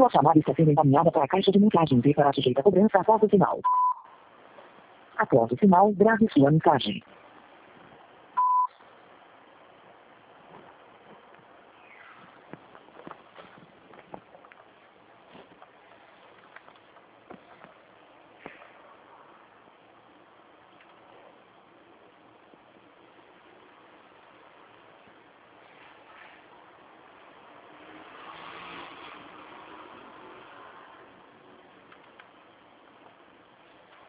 Sua chamada está sendo encaminhada para a caixa de mensagens e será sujeita a cobrança após o sinal. Após o sinal, grave sua mensagem.